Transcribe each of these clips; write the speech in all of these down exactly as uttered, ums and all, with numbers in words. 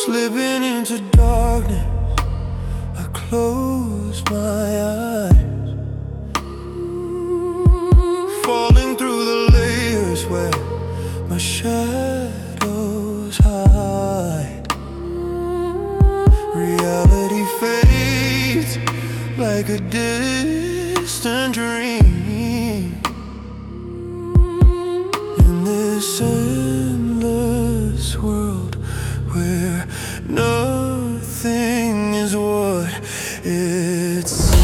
Slipping into darkness, I close my eyes, falling through the layers where my shadows hide. Reality fades like a distant dream. In this endless world where nothing is what it seems.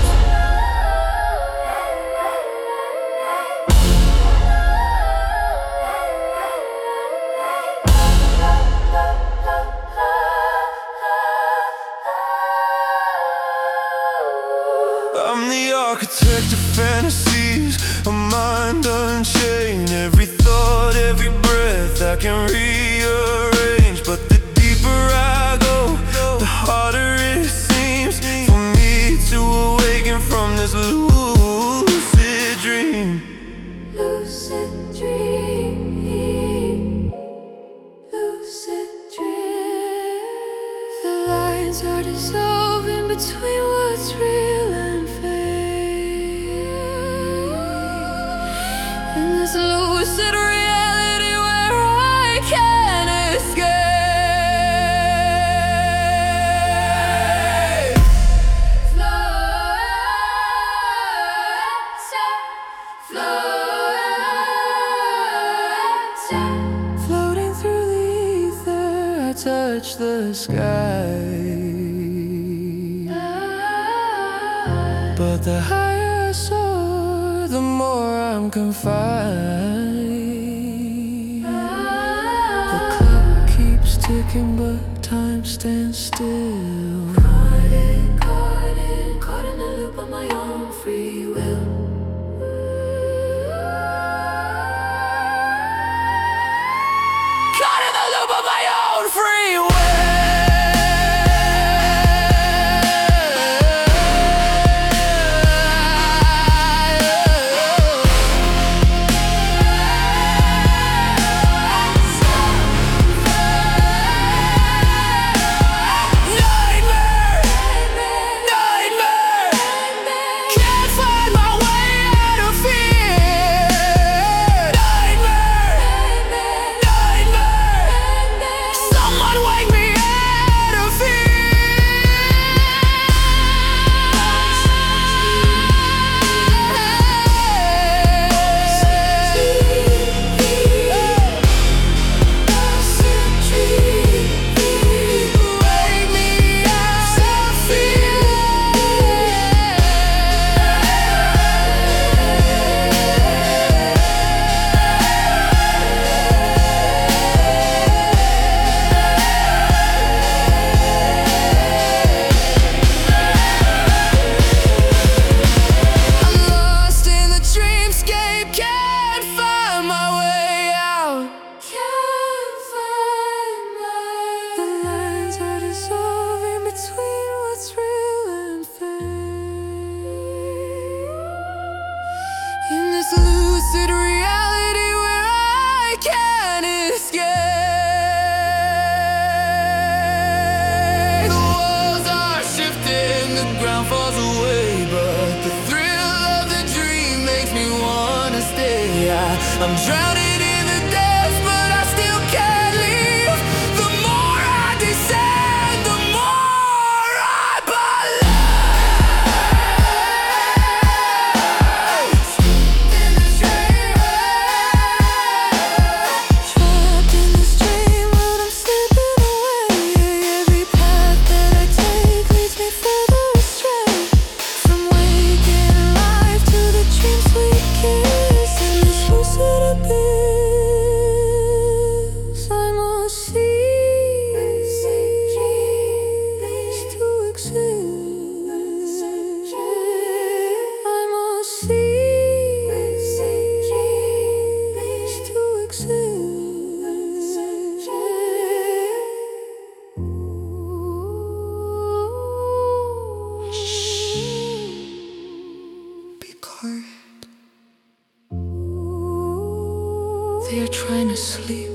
I'm the architect of fantasies, a mind unchained. Every thought, every breath I can rearrange. But the deeper I go, the harder it seems for me to awaken from this lucid dream. Lucid dream, lucid dream. The lines are dissolving between what's real and fake. In this lucid reality where I can't escape. Float, float, floating through the ether, I touch the sky. But the higher I soar, the more I'm confined. The clock keeps ticking, but time stands still. Caught in, caught in, caught in the loop of my own free will. Caught in the loop of my own free will. Lucid reality where I can't escape. The walls are shifting, the ground falls away, but the thrill of the dream makes me wanna stay. I, I'm drowning in the depths, but I still can't leave. The more I descend, the more I believe. They are trying to sleep.